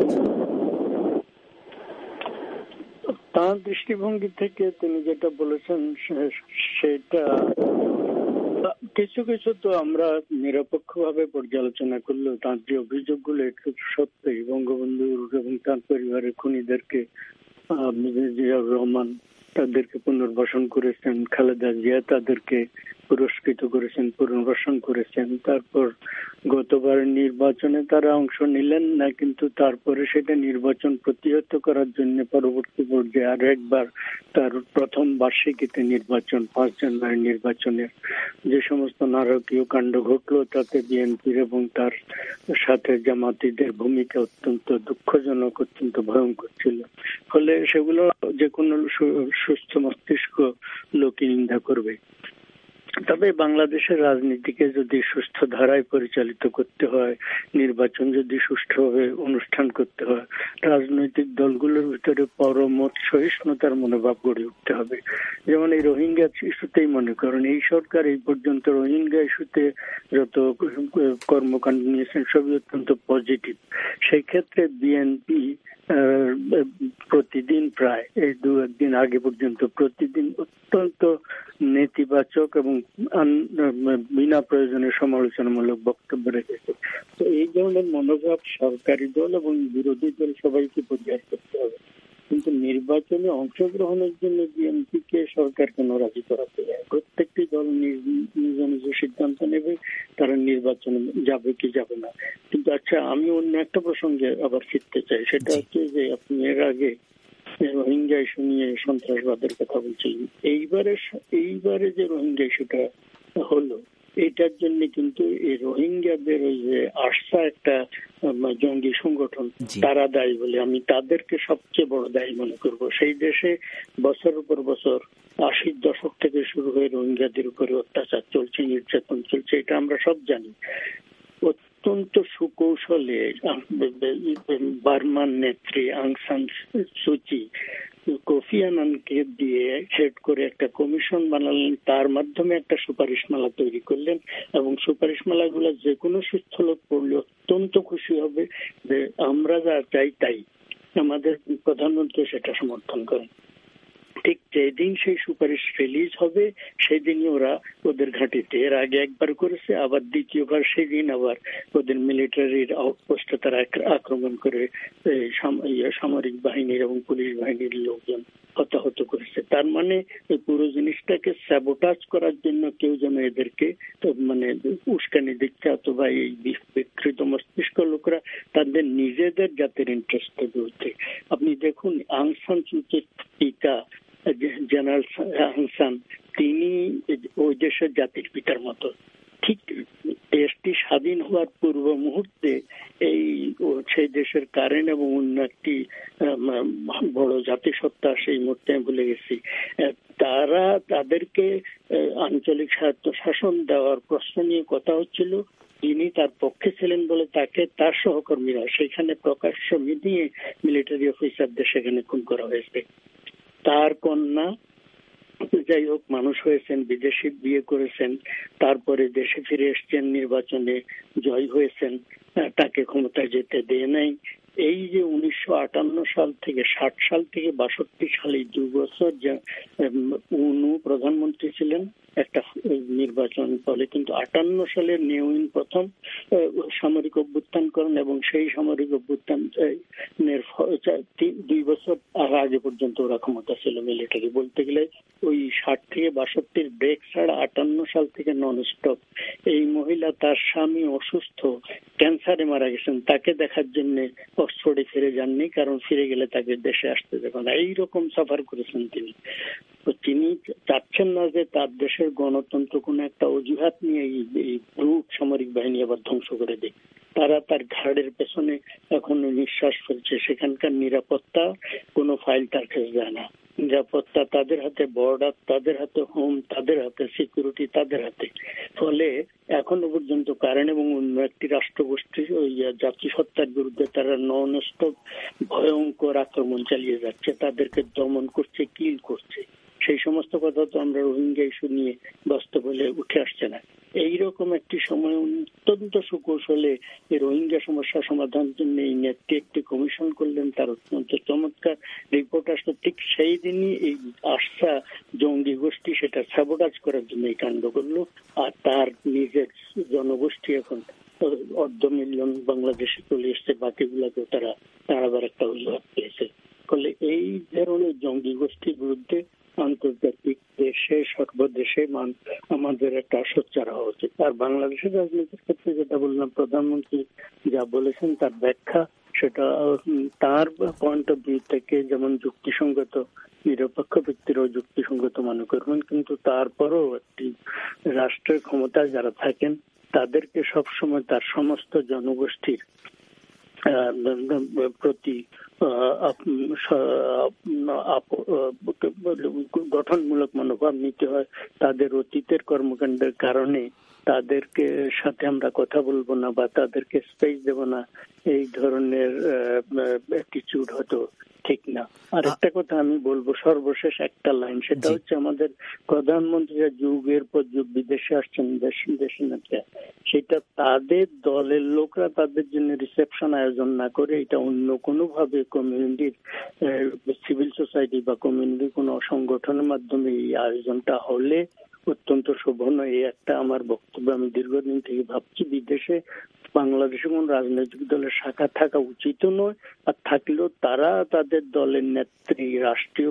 তার দৃষ্টিভঙ্গি থেকে তিনি যেটা বলেছেন সেটা কিছু কিছু তো আমরা নিরপেক্ষভাবে পর্যালোচনা করলেও তার যে অভিযোগগুলো একটু সত্যি। বঙ্গবন্ধু এবং তার পরিবারের খুনিদেরকে জিয়াউর রহমান তাদেরকে পুনর্বাসন করেছেন, খালেদা জিয়া তাদেরকে পুরস্কৃত করেছেন, পুনর্বাসন করেছেন। তারপর গতবার নির্বাচনে তারা অংশ নিলেন না, কিন্তু তারপরে সেটা নির্বাচন প্রতিহত করার জন্য পরবর্তী পর্যায়ে আরো একবার তার প্রথম বার্ষিকীতে নির্বাচন, 5 জানুয়ারি নির্বাচনের যে সমস্ত নারকীয় কাণ্ড ঘটলো তাতে বিএনপির এবং তার সাথে জামাতিদের ভূমিকা অত্যন্ত দুঃখজনক, অত্যন্ত ভয়ঙ্কর ছিল। ফলে সেগুলো যে কোনো সুস্থ মস্তিষ্ক লোকই নিন্দা করবে। তবে বাংলাদেশের রাজনীতিকে যদি সুস্থ ধারায় পরিচালিত করতে হয়, নির্বাচন যদি সুষ্ঠুভাবে অনুষ্ঠান করতে হয়, রাজনৈতিক দলগুলোর ভিতরে পরমত সহিষ্ণুতার মনোভাব গড়ে উঠতে হবে। যেমন এই রোহিঙ্গা ইস্যুতেই মনে করেন, এই সরকার এই পর্যন্ত রোহিঙ্গা ইস্যুতে যত কর্মকাণ্ড নিয়েছেন সবই অত্যন্ত পজিটিভ। সেই ক্ষেত্রে বিএনপি প্রতিদিন প্রায় এই 2-1 দিন আগে পর্যন্ত প্রতিদিন অত্যন্ত নেতিবাচক এবং বিনা প্রয়োজনে সমালোচনামূলক বক্তব্য রেখেছে। তো এই ধরনের মনোভাব সরকারি দল এবং বিরোধী দল সবাইকে পরিহার করতে হবে। কিন্তু নির্বাচনে অংশগ্রহণের জন্য বিএনপিকে সরকার কেন রাজি করাতে যায়? প্রত্যেকটি দল নিজ নিজ সিদ্ধান্ত নেবে তারা নির্বাচনে যাবে কি যাবে না। কিন্তু আচ্ছা, আমি অন্য একটা প্রসঙ্গে আবার ফিরতে চাই, সেটা হচ্ছে যে আপনি এর আগে রোহিঙ্গা ইস্যু নিয়ে সন্ত্রাসবাদের কথা বলছিলেন। এইবারে যে রোহিঙ্গা ইস্যুটা হলো, এটার জন্য কিন্তু এই রোহিঙ্গাদের ওই যে আরসা একটা জঙ্গি সংগঠন, তারা দায়ী বলে আমি তাদেরকে সবচেয়ে বড় দায়ী মনে করব। সেই দেশে বছরের পর বছর 80-র দশক থেকে শুরু হয়ে রোহিঙ্গাদের উপরে অত্যাচার চলছে, নির্যাতন চলছে, এটা আমরা সব জানি। অত্যন্ত সুকৌশলে বার্মার নেত্রী আং সান সুচি কোফি আনানকে দিয়ে হেড করে একটা কমিশন বানালেন, তার মাধ্যমে একটা সুপারিশমালা তৈরি করলেন এবং সুপারিশমালাগুলো যে কোনো সুস্থ লোক পড়লে অত্যন্ত খুশি হবে যে আমরা যা চাই তাই। আমাদের প্রধানমন্ত্রী সেটা সমর্থন করেন। ঠিক যেদিন সেই সুপারিশ রিলিজ হবে সেদিনই ওরা ওদের ঘাঁটিতে, এর আগে একবার করেছে, আবার দ্বিতীয়বার সেদিন আবার ওদের মিলিটারির আউটপোস্টে তারা আক্রমণ করে সামরিক বাহিনীর এবং পুলিশ বাহিনীর লোকজন হতাহত করেছে। তার মানে এই পুরো জিনিসটাকে স্যাবোটাজ করার জন্য কেউ যেন এদেরকে মানে উস্কানি দিচ্ছে, অথবা এই বিকৃত মস্তিষ্ক লোকরা তাদের নিজেদের জাতির ইন্টারেস্টের বিরুদ্ধে। আপনি দেখুন আং সান সুচির পিতা জেনারেল আং সান, তিনি ওই দেশের জাতির পিতার মতো। ঠিক দেশটি স্বাধীন হওয়ার পূর্ব মুহূর্তে সেই দেশের কারেন্ট এবং অন্য একটি বড় জাতিসত্তা, সেই মুহূর্তে আমি ভুলে গেছি, তারা তাদেরকে আঞ্চলিক স্বায়ত্ত শাসন দেওয়ার প্রশ্ন নিয়ে কথা হচ্ছিল। তিনি তার পক্ষে ছিলেন বলে তাকে তার সহকর্মীরা সেখানে প্রকাশ্য মিটিয়ে মিলিটারি অফিসারদের সেখানে খুন করা হয়েছে। তার কন্যা যাই হোক মানুষ হয়েছেন, বিদেশি বিয়ে করেছেন, তারপরে দেশে ফিরে এসছেন, নির্বাচনে জয় হয়েছেন, তাকে ক্ষমতায় যেতে দেয় নাই। এই যে 1958 সাল থেকে 60 সাল থেকে 62 সালে 2 বছর উনি প্রধানমন্ত্রী ছিলেন একটা নির্বাচন ফলে, কিন্তু 58 সালের নিউইন প্রথম সামরিক অভ্যুত্থান করেন এবং সেই সামরিক অভ্যুত্থানের 2 বছর আগে পর্যন্ত ওরা ক্ষমতা ছিল মিলিটারি। বলতে গেলে ওই 60 থেকে 62 ব্রেক ছাড়া 58 সাল থেকে নন স্টপ। এই মহিলা, তার স্বামী অসুস্থ, ক্যান্সারে মারা গেছেন, তাকে দেখার জন্য অক্সফোর্ডে ফিরে যাননি, কারণ ফিরে গেলে তাকে দেশে আসতে দেবে না। এইরকম সাফার করেছেন তিনি। তো তিনি চাচ্ছেন না যে তার দেশের গণতন্ত্র কোন একটা অজুহাত নিয়ে এই ব্রুট সামরিক বাহিনী আবার ধ্বংস করে দেয়। তারা তার ঘাড়ের পেছনে এখনো নিঃশ্বাস ফেলছে। সেখানকার নিরাপত্তা কোনো ফাইল তার কাছে যায় না। নিরাপত্তা তাদের হাতে, বর্ডার তাদের হাতে, হোম তাদের হাতে, সিকিউরিটি তাদের হাতে। ফলে এখনো পর্যন্ত কারণ এবং অন্য একটি রাষ্ট্রগোষ্ঠীর ওই জাতিসত্তার বিরুদ্ধে তারা নন স্টপ ভয়ঙ্কর আক্রমণ চালিয়ে যাচ্ছে, তাদেরকে দমন করছে, কিল করছে। সেই সমস্ত কথা তো আমরা রোহিঙ্গা ইস্যু নিয়ে বাস্তব হলে উঠে আসছে না। এইরকম একটি সময় অত্যন্ত সুকৌশলে এই রোহিঙ্গা সমস্যা সমাধানের জন্য এই নেত্রী একটি কমিশন করলেন, তার অত্যন্ত চমৎকার রিপোর্ট আসলো। ঠিক সেই দিনই এই আরসা জঙ্গি গোষ্ঠী সেটা সাবোটাজ করার জন্য এই কাণ্ড করলো। আর তার নিজের জনগোষ্ঠী এখন 250,000 বাংলাদেশে চলে এসছে, বাকিগুলোকেও তারা তাড়াবার একটা অজুহাত পেয়েছে। ফলে এই ধরনের জঙ্গি গোষ্ঠীর বিরুদ্ধে আন্তর্জাতিক দেশে সর্বদেশে আমাদের একটা সোচ্চার হওয়া উচিত। আর বাংলাদেশের রাজনীতির ক্ষেত্রে যেটা বললাম, প্রধানমন্ত্রী যা বলেছেন তার ব্যাখ্যা, সেটা তার পয়েন্ট অফ ভিউ থেকে যেমন যুক্তিসঙ্গত, নিরপেক্ষ ব্যক্তিরাও যুক্তিসঙ্গত মনে করবেন, কিন্তু তারপরও একটি রাষ্ট্রের ক্ষমতায় যারা থাকেন তাদেরকে সবসময় তার সমস্ত জনগোষ্ঠীর প্রতি গঠনমূলক মনোভাব নিতে হয়। তাদের অতীতের কর্মকাণ্ডের কারণে তাদেরকে সাথে আমরা কথা বলবো না বা তাদেরকে স্পেস দেব না, এই ধরনের অ্যাটিটিউড হয়তো ঠিক না। আর একটা কথা আমি বলবো, সর্বশেষ একটা লাইন, সেটা হচ্ছে আমাদের প্রধানমন্ত্রীরা যুগের পর যুগ বিদেশে আসছেন, দেশে না, সেটা তাদের দলের লোকরা তাদের জন্য রিসেপশন আয়োজন না করে এটা অন্য কোনো ভাবে কমিউনিটির, সিভিল সোসাইটি বা কমিউনিটির কোনো সংগঠনের মাধ্যমে এই আয়োজনটা হলে অত্যন্ত শোভনীয়। এই একটা আমার বক্তব্য। আমি দীর্ঘদিন থেকে ভাবছি বিদেশে বাংলাদেশে কোন রাজনৈতিক দলের শাখা থাকা উচিত নয়, আর থাকলেও তারা তাদের দলের নেত্রী, রাষ্ট্রীয়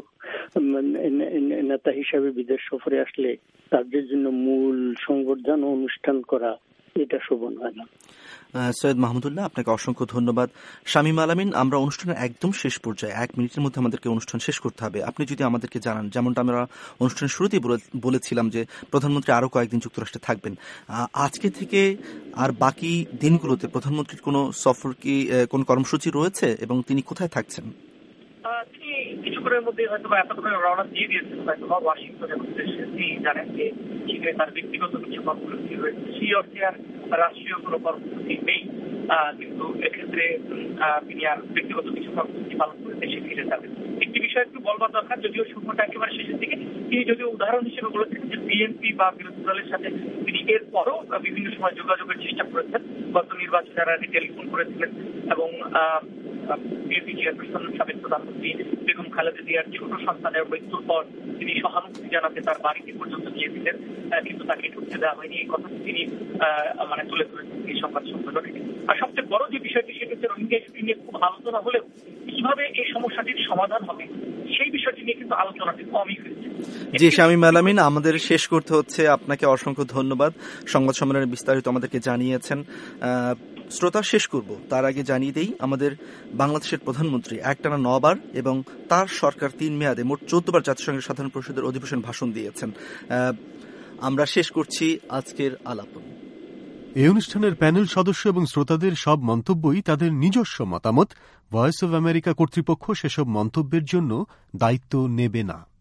নেতা হিসাবে বিদেশ সফরে আসলে তাদের জন্য মূল সংবর্ধনা অনুষ্ঠান করা এটা শোভন হয় না। সৈয়দ মাহমুদুল্লাহ, আপনাকে অসংখ্য ধন্যবাদ। শামীম আলামিন, আমরা অনুষ্ঠানের একদম শেষ পর্যায়ে, 1 মিনিটের মধ্যে আমাদেরকে অনুষ্ঠান শেষ করতে হবে। আপনি যদি আমাদেরকে জানান, যেমনটা আমরা অনুষ্ঠানের শুরুতেই বলেছিলাম যে প্রধানমন্ত্রী আরো কয়েকদিন যুক্তরাষ্ট্রে থাকবেন, আজকে থেকে আর বাকি দিনগুলোতে প্রধানমন্ত্রীর কোনো সফর কি, কোনো কর্মসূচি রয়েছে এবং তিনি কোথায় থাকছেন? তিনি কিছুক্ষণের মধ্যে হয়তো এতক্ষণে রওনা দিয়ে দিয়েছেন হয়তো ওয়াশিংটনের উদ্দেশ্যে। তিনি জানেন যে সেখানে তার ব্যক্তিগত কিছু কর্মসূচি রয়েছে, সেই অর্থে আর রাষ্ট্রীয় কোনো কর্মসূচি নেই, কিন্তু এক্ষেত্রে তিনি আর ব্যক্তিগত কিছু কর্মসূচি পালন করে দেশে ফিরে যাবেন। একটি বিষয় একটু বলবার দরকার, যদিও শুরুটা একেবারে শেষের দিকে, তিনি যদিও উদাহরণ হিসেবে বলেছেন যে বিএনপি বা বিরোধী দলের সাথে তিনি এরপরও বিভিন্ন সময় যোগাযোগের চেষ্টা করেছেন। গত নির্বাচনে তারা টেলিফোন করেছিলেন এবং বিএনপি চেয়ারপারসন সাবেক প্রধানমন্ত্রী বেগম খালেদা জিয়ার ছোট সন্তানের মৃত্যুর পর তিনি সহানুভূতি জানাতে তার বাড়িতে পর্যন্ত গিয়েছিলেন, কিন্তু তাকে ঢুকতে দেওয়া হয়নি। এই কথা তিনি তুলে ধরেছেন এই সংবাদ সম্মেলনে। আর সবচেয়ে বড় যে বিষয়টি, সেটা হচ্ছে রোহিঙ্গা ইস্যু নিয়ে খুব আলোচনা হলেও কিভাবে এই সমস্যাটির সমাধান হবে সেই বিষয়টি নিয়ে কিন্তু আলোচনাটি কমই হয়েছে। জি শামীম আলামিন, আমাদের শেষ করতে হচ্ছে। আপনাকে অসংখ্য ধন্যবাদ, সংবাদ সম্মেলনে বিস্তারিত আমাদেরকে জানিয়েছেন। শ্রোতা, শেষ করব তার আগে জানিয়ে দেই, আমাদের বাংলাদেশের প্রধানমন্ত্রী একটানা 9 বার এবং তার সরকার 3 মেয়াদে মোট 14 বার জাতিসংঘের সাধারণ পরিষদের অধিবেশন ভাষণ দিয়েছেন। আমরা শেষ করছি আজকের আলাপন। এই অনুষ্ঠানের প্যানেল সদস্য এবং শ্রোতাদের সব মন্তব্যই তাদের নিজস্ব মতামত। ভয়েস অব আমেরিকা কর্তৃপক্ষ সেসব মন্তব্যের জন্য দায়িত্ব নেবে না।